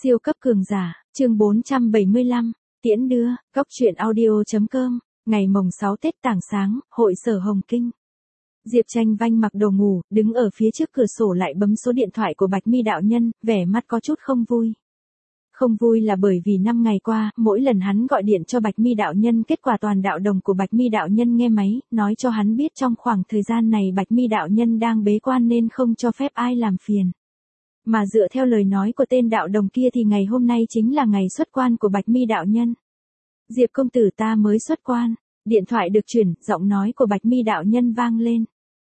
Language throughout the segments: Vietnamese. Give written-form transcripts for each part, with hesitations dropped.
Siêu cấp cường giả, chương 475, tiễn đưa, góc truyện audio.com, ngày mồng 6 Tết Tảng Sáng, hội sở Hồng Kinh. Diệp Tranh Vanh mặc đồ ngủ, đứng ở phía trước cửa sổ lại bấm số điện thoại của Bạch Mi đạo nhân, vẻ mặt có chút không vui. Không vui là bởi vì 5 ngày qua, mỗi lần hắn gọi điện cho Bạch Mi đạo nhân, kết quả toàn đạo đồng của Bạch Mi đạo nhân nghe máy, nói cho hắn biết trong khoảng thời gian này Bạch Mi đạo nhân đang bế quan nên không cho phép ai làm phiền. Mà dựa theo lời nói của tên đạo đồng kia thì ngày hôm nay chính là ngày xuất quan của Bạch Mi đạo nhân. Diệp công tử ta mới xuất quan. Điện thoại được chuyển, giọng nói của Bạch Mi đạo nhân vang lên.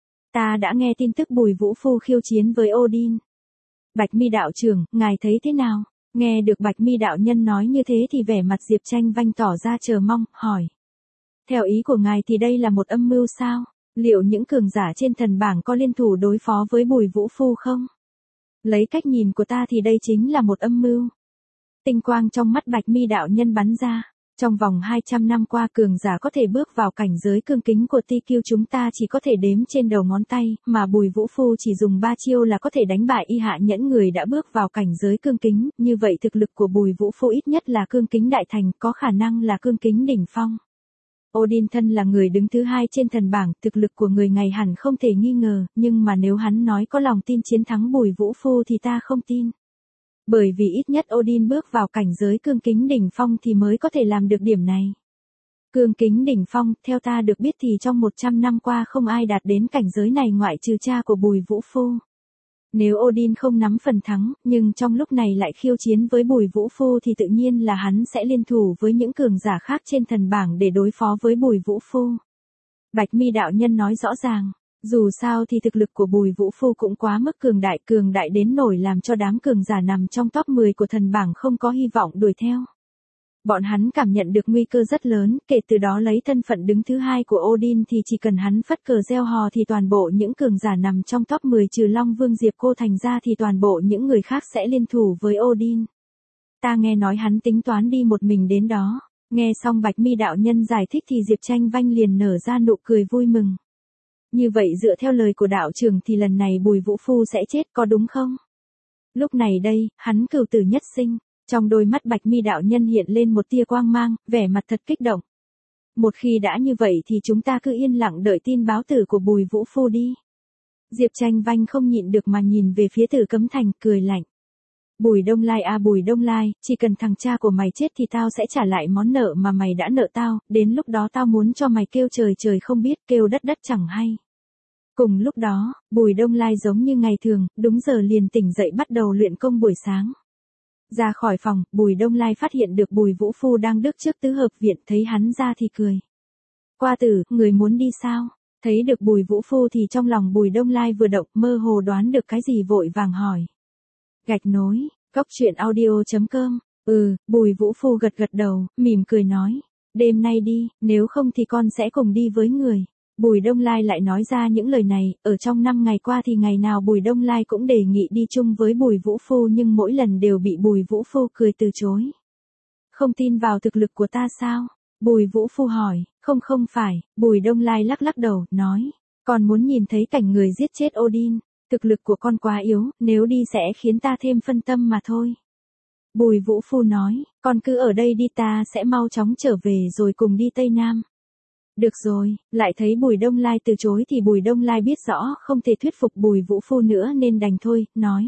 Ta đã nghe tin tức Bùi Vũ Phu khiêu chiến với Odin. Bạch Mi đạo trưởng, ngài thấy thế nào? Nghe được Bạch Mi đạo nhân nói như thế thì vẻ mặt Diệp Tranh Vanh tỏ ra chờ mong, hỏi. Theo ý của ngài thì đây là một âm mưu sao? Liệu những cường giả trên thần bảng có liên thủ đối phó với Bùi Vũ Phu không? Lấy cách nhìn của ta thì đây chính là một âm mưu. Tinh quang trong mắt Bạch Mi đạo nhân bắn ra. Trong vòng 200 năm qua cường giả có thể bước vào cảnh giới cương kính của TQ chúng ta chỉ có thể đếm trên đầu ngón tay, mà Bùi Vũ Phu chỉ dùng 3 chiêu là có thể đánh bại Y Hạ Nhẫn người đã bước vào cảnh giới cương kính, như vậy thực lực của Bùi Vũ Phu ít nhất là cương kính đại thành, có khả năng là cương kính đỉnh phong. Odin thân là người đứng thứ 2 trên thần bảng, thực lực của người này hẳn không thể nghi ngờ, nhưng mà nếu hắn nói có lòng tin chiến thắng Bùi Vũ Phu thì ta không tin. Bởi vì ít nhất Odin bước vào cảnh giới cương kính đỉnh phong thì mới có thể làm được điểm này. Cương kính đỉnh phong, theo ta được biết thì trong 100 năm qua không ai đạt đến cảnh giới này ngoại trừ cha của Bùi Vũ Phu. Nếu Odin không nắm phần thắng, nhưng trong lúc này lại khiêu chiến với Bùi Vũ Phu thì tự nhiên là hắn sẽ liên thủ với những cường giả khác trên thần bảng để đối phó với Bùi Vũ Phu. Bạch Mi đạo nhân nói rõ ràng. Dù sao thì thực lực của Bùi Vũ Phu cũng quá mức cường đại đến nổi làm cho đám cường giả nằm trong top 10 của thần bảng không có hy vọng đuổi theo. Bọn hắn cảm nhận được nguy cơ rất lớn, kể từ đó lấy thân phận đứng thứ 2 của Odin thì chỉ cần hắn phất cờ gieo hò thì toàn bộ những cường giả nằm trong top 10 trừ Long Vương Diệp Cô Thành ra thì toàn bộ những người khác sẽ liên thủ với Odin. Ta nghe nói hắn tính toán đi một mình đến đó. Nghe xong Bạch Mi đạo nhân giải thích thì Diệp Tranh Vanh liền nở ra nụ cười vui mừng. Như vậy dựa theo lời của đạo trưởng thì lần này Bùi Vũ Phu sẽ chết có đúng không? Lúc này đây, hắn cửu tử nhất sinh, trong đôi mắt Bạch Mi đạo nhân hiện lên một tia quang mang, vẻ mặt thật kích động. Một khi đã như vậy thì chúng ta cứ yên lặng đợi tin báo tử của Bùi Vũ Phu đi. Diệp Tranh Vanh không nhịn được mà nhìn về phía Tử Cấm Thành, cười lạnh. Bùi Đông Lai à Bùi Đông Lai, chỉ cần thằng cha của mày chết thì tao sẽ trả lại món nợ mà mày đã nợ tao, đến lúc đó tao muốn cho mày kêu trời trời không biết, kêu đất đất chẳng hay. Cùng lúc đó, Bùi Đông Lai giống như ngày thường, đúng giờ liền tỉnh dậy bắt đầu luyện công buổi sáng. Ra khỏi phòng, Bùi Đông Lai phát hiện được Bùi Vũ Phu đang đứng trước tứ hợp viện, thấy hắn ra thì cười. Qua tử, người muốn đi sao? Thấy được Bùi Vũ Phu thì trong lòng Bùi Đông Lai vừa động, mơ hồ đoán được cái gì vội vàng hỏi. Gạch nối, góc truyện audio.com, Bùi Vũ Phu gật đầu, mỉm cười nói. Đêm nay đi, nếu không thì con sẽ cùng đi với người. Bùi Đông Lai lại nói ra những lời này, ở trong 5 ngày qua thì ngày nào Bùi Đông Lai cũng đề nghị đi chung với Bùi Vũ Phu nhưng mỗi lần đều bị Bùi Vũ Phu cười từ chối. Không tin vào thực lực của ta sao? Bùi Vũ Phu hỏi, không phải, Bùi Đông Lai lắc đầu, nói, con muốn nhìn thấy cảnh người giết chết Odin, thực lực của con quá yếu, nếu đi sẽ khiến ta thêm phân tâm mà thôi. Bùi Vũ Phu nói, con cứ ở đây đi ta sẽ mau chóng trở về rồi cùng đi Tây Nam. Được rồi, lại thấy Bùi Đông Lai từ chối thì Bùi Đông Lai biết rõ không thể thuyết phục Bùi Vũ Phu nữa nên đành thôi, nói.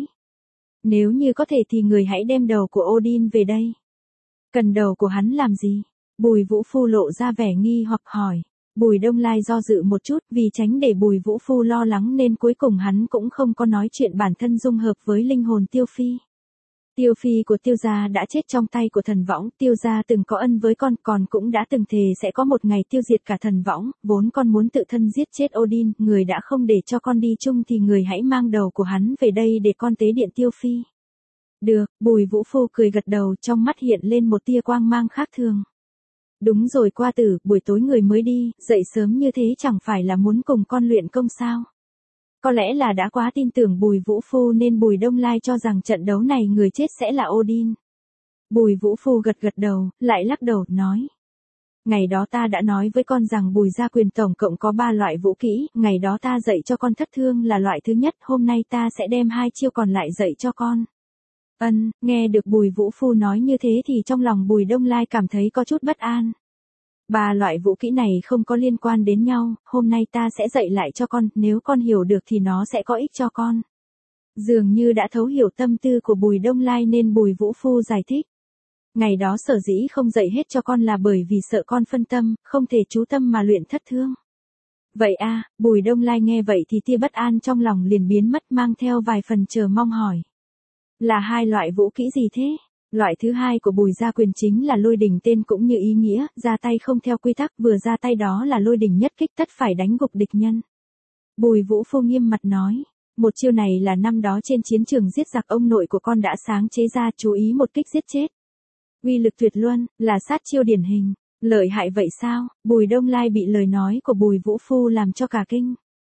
Nếu như có thể thì người hãy đem đầu của Odin về đây. Cần đầu của hắn làm gì? Bùi Vũ Phu lộ ra vẻ nghi hoặc hỏi. Bùi Đông Lai do dự một chút vì tránh để Bùi Vũ Phu lo lắng nên cuối cùng hắn cũng không có nói chuyện bản thân dung hợp với linh hồn Tiêu Phi. Tiêu Phi của Tiêu gia đã chết trong tay của thần võng, Tiêu gia từng có ân với con cũng đã từng thề sẽ có một ngày tiêu diệt cả thần võng, vốn con muốn tự thân giết chết Odin, người đã không để cho con đi chung thì người hãy mang đầu của hắn về đây để con tế điện Tiêu Phi. Được, Bùi Vũ Phu cười gật đầu, trong mắt hiện lên một tia quang mang khác thường. Đúng rồi qua tử, buổi tối người mới đi, dậy sớm như thế chẳng phải là muốn cùng con luyện công sao? Có lẽ là đã quá tin tưởng Bùi Vũ Phu nên Bùi Đông Lai cho rằng trận đấu này người chết sẽ là Odin. Bùi Vũ Phu gật đầu, lại lắc đầu, nói. Ngày đó ta đã nói với con rằng Bùi gia quyền tổng cộng có 3 loại vũ kỹ, ngày đó ta dạy cho con thất thương là loại thứ nhất, hôm nay ta sẽ đem 2 chiêu còn lại dạy cho con. Nghe được Bùi Vũ Phu nói như thế thì trong lòng Bùi Đông Lai cảm thấy có chút bất an. Ba loại vũ kỹ này không có liên quan đến nhau, hôm nay ta sẽ dạy lại cho con, nếu con hiểu được thì nó sẽ có ích cho con. Dường như đã thấu hiểu tâm tư của Bùi Đông Lai nên Bùi Vũ Phu giải thích. Ngày đó sở dĩ không dạy hết cho con là bởi vì sợ con phân tâm, không thể chú tâm mà luyện thất thương. Vậy à, Bùi Đông Lai nghe vậy thì tia bất an trong lòng liền biến mất mang theo vài phần chờ mong hỏi. Là hai loại vũ kỹ gì thế? Loại thứ hai của Bùi gia quyền chính là lôi đỉnh, tên cũng như ý nghĩa, ra tay không theo quy tắc, vừa ra tay đó là lôi đỉnh nhất kích tất phải đánh gục địch nhân. Bùi Vũ Phu nghiêm mặt nói, một chiêu này là năm đó trên chiến trường giết giặc ông nội của con đã sáng chế ra, chú ý một kích giết chết. Uy lực tuyệt luân, là sát chiêu điển hình. Lợi hại vậy sao? Bùi Đông Lai bị lời nói của Bùi Vũ Phu làm cho cả kinh.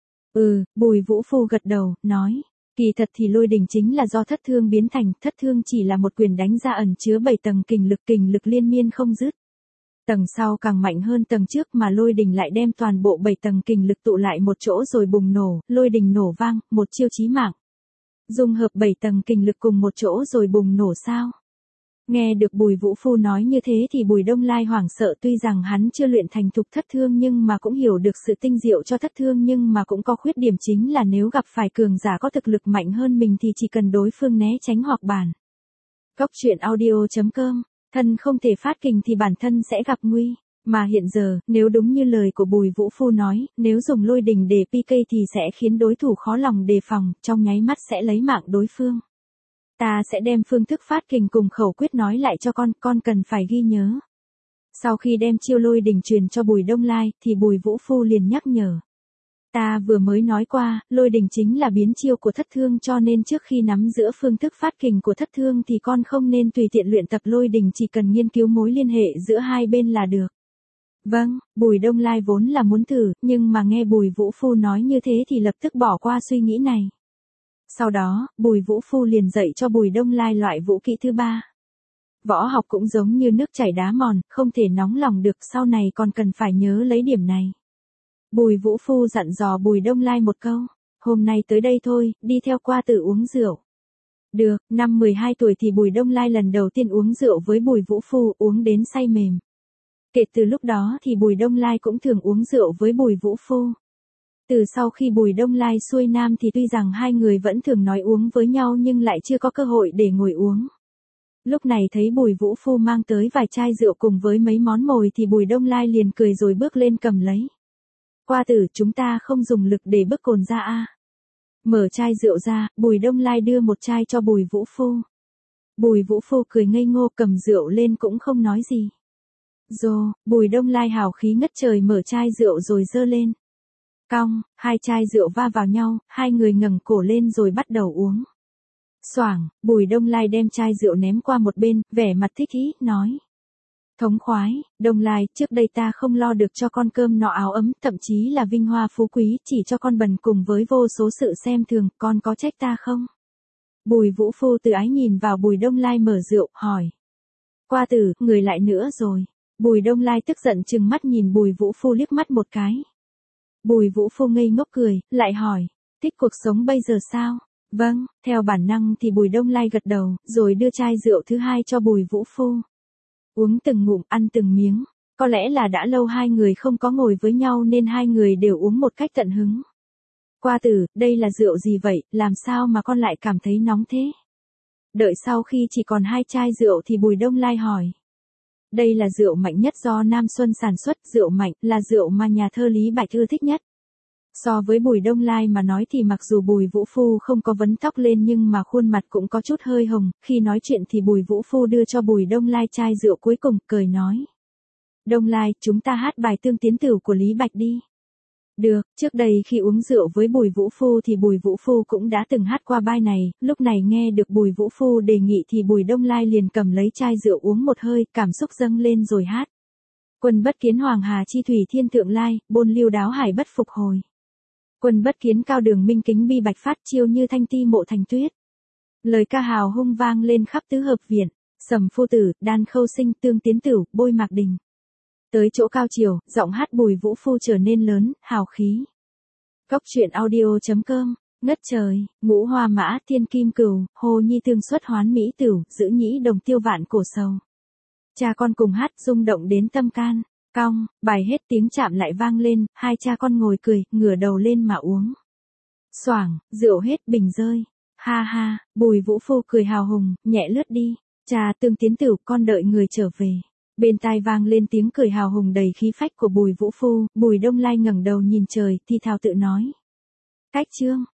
Bùi Vũ Phu gật đầu, nói. Kỳ thật thì lôi đỉnh chính là do thất thương biến thành, thất thương chỉ là một quyền đánh ra ẩn chứa 7 tầng kình lực liên miên không dứt. Tầng sau càng mạnh hơn tầng trước mà lôi đỉnh lại đem toàn bộ 7 tầng kình lực tụ lại một chỗ rồi bùng nổ, lôi đỉnh nổ vang, một chiêu chí mạng. Dung hợp 7 tầng kình lực cùng một chỗ rồi bùng nổ sao? Nghe được Bùi Vũ Phu nói như thế thì Bùi Đông Lai hoảng sợ, tuy rằng hắn chưa luyện thành thục thất thương nhưng mà cũng hiểu được sự tinh diệu cho thất thương, nhưng mà cũng có khuyết điểm chính là nếu gặp phải cường giả có thực lực mạnh hơn mình thì chỉ cần đối phương né tránh hoặc bàn. Góc truyện audio.com, thân không thể phát kình thì bản thân sẽ gặp nguy. Mà hiện giờ, nếu đúng như lời của Bùi Vũ Phu nói, nếu dùng lôi đỉnh để PK thì sẽ khiến đối thủ khó lòng đề phòng, trong nháy mắt sẽ lấy mạng đối phương. Ta sẽ đem phương thức phát kình cùng khẩu quyết nói lại cho con cần phải ghi nhớ. Sau khi đem chiêu lôi đỉnh truyền cho Bùi Đông Lai, thì Bùi Vũ Phu liền nhắc nhở. Ta vừa mới nói qua, lôi đỉnh chính là biến chiêu của thất thương, cho nên trước khi nắm giữ phương thức phát kình của thất thương thì con không nên tùy tiện luyện tập lôi đỉnh, chỉ cần nghiên cứu mối liên hệ giữa hai bên là được. Vâng, Bùi Đông Lai vốn là muốn thử, nhưng mà nghe Bùi Vũ Phu nói như thế thì lập tức bỏ qua suy nghĩ này. Sau đó, Bùi Vũ Phu liền dạy cho Bùi Đông Lai loại vũ kỹ thứ ba. Võ học cũng giống như nước chảy đá mòn, không thể nóng lòng được, sau này còn cần phải nhớ lấy điểm này. Bùi Vũ Phu dặn dò Bùi Đông Lai một câu, hôm nay tới đây thôi, đi theo qua tử uống rượu. Được, năm 12 tuổi thì Bùi Đông Lai lần đầu tiên uống rượu với Bùi Vũ Phu, uống đến say mềm. Kể từ lúc đó thì Bùi Đông Lai cũng thường uống rượu với Bùi Vũ Phu. Từ sau khi Bùi Đông Lai xuôi nam thì tuy rằng hai người vẫn thường nói uống với nhau nhưng lại chưa có cơ hội để ngồi uống. Lúc này thấy Bùi Vũ Phu mang tới vài chai rượu cùng với mấy món mồi thì Bùi Đông Lai liền cười rồi bước lên cầm lấy. Qua tử, chúng ta không dùng lực để bức cồn ra a. Mở chai rượu ra, Bùi Đông Lai đưa một chai cho Bùi Vũ Phu. Bùi Vũ Phu cười ngây ngô cầm rượu lên cũng không nói gì. Bùi Đông Lai hào khí ngất trời mở chai rượu rồi giơ lên. Cong, hai chai rượu va vào nhau, hai người ngẩng cổ lên rồi bắt đầu uống. Xoảng, Bùi Đông Lai đem chai rượu ném qua một bên, vẻ mặt thích ý, nói. Thống khoái, Đông Lai, trước đây ta không lo được cho con cơm no áo ấm, thậm chí là vinh hoa phú quý, chỉ cho con bần cùng với vô số sự xem thường, con có trách ta không? Bùi Vũ Phu từ ái nhìn vào Bùi Đông Lai mở rượu, hỏi. Qua tử, người lại nữa rồi. Bùi Đông Lai tức giận trừng mắt nhìn Bùi Vũ Phu liếc mắt một cái. Bùi Vũ Phu ngây ngốc cười, lại hỏi, thích cuộc sống bây giờ sao? Vâng, theo bản năng thì Bùi Đông Lai gật đầu, rồi đưa chai rượu thứ hai cho Bùi Vũ Phu. Uống từng ngụm, ăn từng miếng, có lẽ là đã lâu hai người không có ngồi với nhau nên hai người đều uống một cách tận hứng. Qua tử, đây là rượu gì vậy, làm sao mà con lại cảm thấy nóng thế? Đợi sau khi chỉ còn hai chai rượu thì Bùi Đông Lai hỏi. Đây là rượu mạnh nhất do Nam Xuân sản xuất, rượu mạnh là rượu mà nhà thơ Lý Bạch ưa thích nhất. So với Bùi Đông Lai mà nói thì mặc dù Bùi Vũ Phu không có vấn tóc lên nhưng mà khuôn mặt cũng có chút hơi hồng, khi nói chuyện thì Bùi Vũ Phu đưa cho Bùi Đông Lai chai rượu cuối cùng, cười nói. Đông Lai, chúng ta hát bài Tương Tiến Tửu của Lý Bạch đi. Được, trước đây khi uống rượu với Bùi Vũ Phu thì Bùi Vũ Phu cũng đã từng hát qua bài này, lúc này nghe được Bùi Vũ Phu đề nghị thì Bùi Đông Lai liền cầm lấy chai rượu uống một hơi, cảm xúc dâng lên rồi hát. Quân bất kiến Hoàng Hà chi thủy thiên thượng lai, bôn lưu đáo hải bất phục hồi. Quân bất kiến cao đường minh kính bi bạch phát, chiêu như thanh ti mộ thành tuyết. Lời ca hào hung vang lên khắp tứ hợp viện, Sầm Phu Tử, Đan Khâu Sinh, Tương Tiến Tửu, Bôi Mạc Đình. Tới chỗ cao chiều, giọng hát Bùi Vũ Phu trở nên lớn, hào khí. Góc truyện audio.com Ngất trời, ngũ hoa mã, thiên kim cừu, hồ nhi tương xuất hoán mỹ tửu, giữ nhĩ đồng tiêu vạn cổ sầu. Cha con cùng hát rung động đến tâm can. Cong, bài hết tiếng chạm lại vang lên, hai cha con ngồi cười, ngửa đầu lên mà uống. Xoảng, rượu hết bình rơi. Ha ha, Bùi Vũ Phu cười hào hùng, nhẹ lướt đi. Cha tương tiến tửu, con đợi người trở về. Bên tai vang lên tiếng cười hào hùng đầy khí phách của Bùi Vũ Phu, Bùi Đông Lai ngẩng đầu nhìn trời, thì thào tự nói. Cách chương.